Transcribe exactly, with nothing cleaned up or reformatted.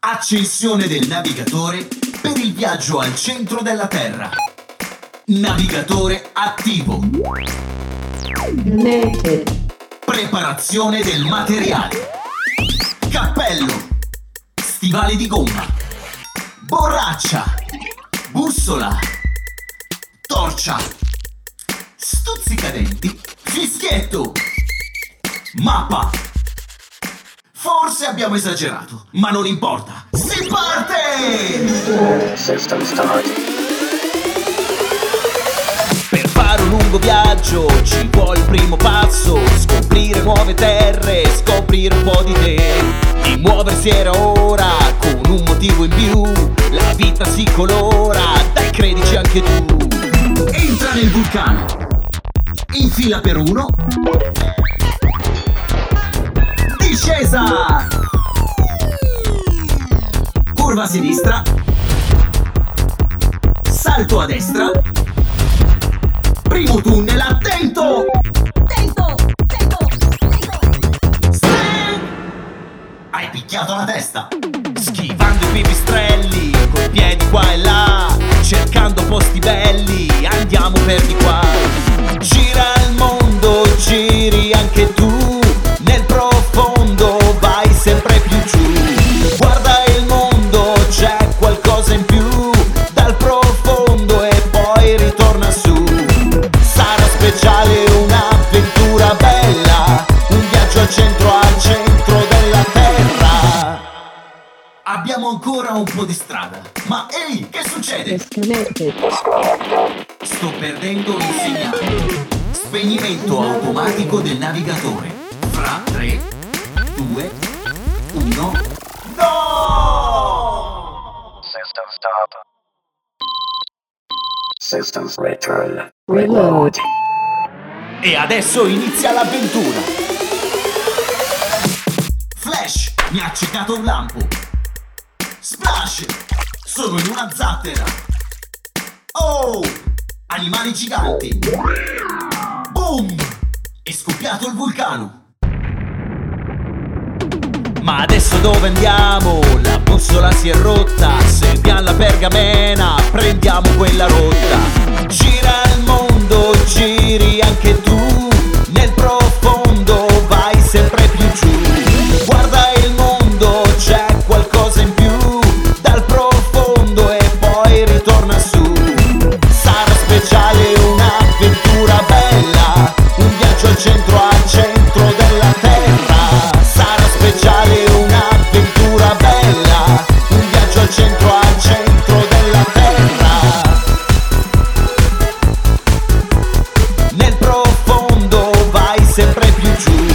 Accensione del navigatore per il viaggio al centro della Terra. Navigatore attivo. Connected. Preparazione del materiale. Cappello. Stivali di gomma. Borraccia. Bussola. Torcia. Stuzzicadenti. Fischietto. Mappa. Forse abbiamo esagerato, ma non importa. Si parte! System start. Per fare un lungo viaggio ci vuole il primo passo. Scoprire nuove terre, scoprire un po' di te. Di muoversi era ora, con un motivo in più. La vita si colora, dai credici anche tu. Entra nel vulcano. Infila per uno. Discesa. Curva a sinistra. Salto a destra. Primo tunnel, attento! Attento! Attento! Attento! Hai picchiato la testa. Schivando i pipistrelli, coi piedi qua e là, cercando posti belli, andiamo per di qua. Gira il mondo, giri anche tu, nel profondo vai sempre più giù. Guarda il mondo, c'è qualcosa in più, dal profondo e poi ritorna su. Sarà speciale, un'avventura bella, un viaggio al centro, al centro della Terra. Abbiamo ancora un po' di strada. Ma ehi, che succede? Disconnected. Sto perdendo il segnale. Spegnimento automatico del navigatore. Fra tre, due, uno. No! System stop. Systems return. Reload. E adesso inizia l'avventura. Flash, mi ha accecato un lampo. Splash, sono in una zattera. Oh, animali giganti. Boom, è scoppiato il vulcano. Ma adesso dove andiamo? La bussola si è rotta, seguiamo la pergamena, prendiamo quella rotta. Gira il mondo, giri anche tu, nel profondo vai sempre più giù. Guarda il mondo, c'è qualcosa in più, dal profondo e poi ritorna su. Sarà speciale, un'avventura bella, un viaggio al centro, al centro della Terra. Sarà speciale, un'avventura bella, un viaggio al centro, al centro della Terra. Nel profondo vai sempre più giù.